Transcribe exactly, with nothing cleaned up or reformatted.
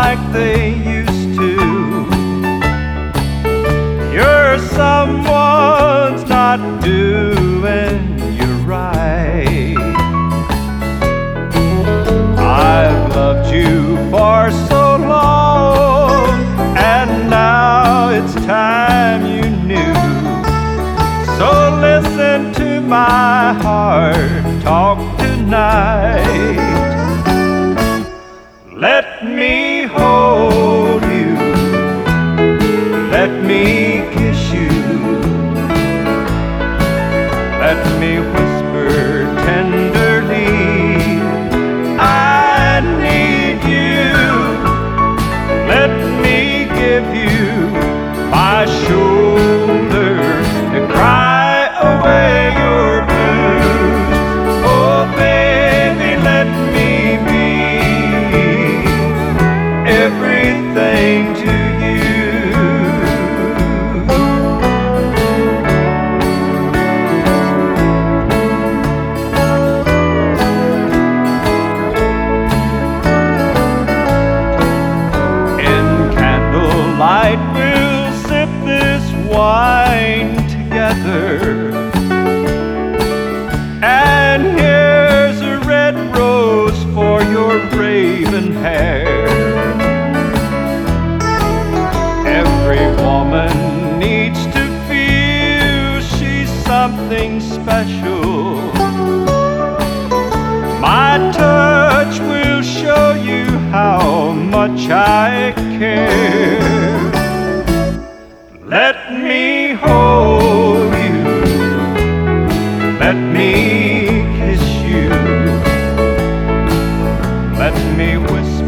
like they used to. You're someone's not doing you right. I've loved you for so long, and now it's time you knew. So listen to my heart talk tonight. Let me hold you, let me kiss you, let me whisper tenderly, I need you. Let me give you my shoulder to cry away your blues. Oh baby, let me be everything to you. In candlelight we'll sip this wine together, and here's a red rose for your raven hair. Every woman needs to feel she's something special. My touch will show you how much I care. Let me hold you, let me kiss you, let me whisper